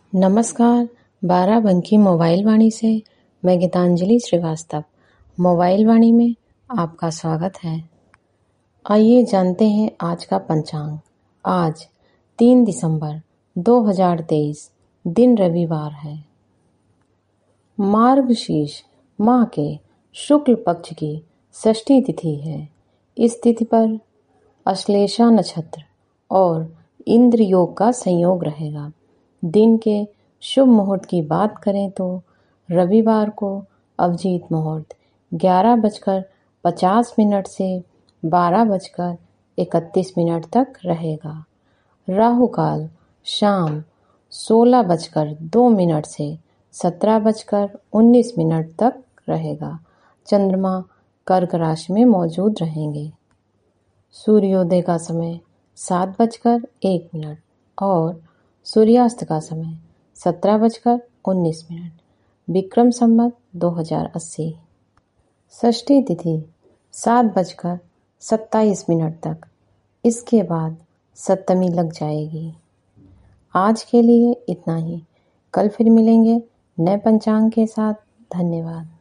नमस्कार, बाराबंकी मोबाइल वाणी से मैं गीतांजलि श्रीवास्तव मोबाइल वाणी में आपका स्वागत है। आइए जानते हैं आज का पंचांग। आज 3 दिसंबर 2023 दिन रविवार है। मार्गशीर्ष माह के शुक्ल पक्ष की षष्ठी तिथि है। इस तिथि पर अश्लेषा नक्षत्र और इंद्र योग का संयोग रहेगा। दिन के शुभ मुहूर्त की बात करें तो रविवार को अभिजीत मुहूर्त 11:50 से 12:31 तक रहेगा। राहु काल शाम 16:02 से 17:19 तक रहेगा। चंद्रमा कर्क राशि में मौजूद रहेंगे। सूर्योदय का समय 7:01 और सूर्यास्त का समय 17:19। विक्रम संवत 2080। षष्ठी तिथि 7:27 तक। इसके बाद सप्तमी लग जाएगी। आज के लिए इतना ही। कल फिर मिलेंगे नए पंचांग के साथ। धन्यवाद।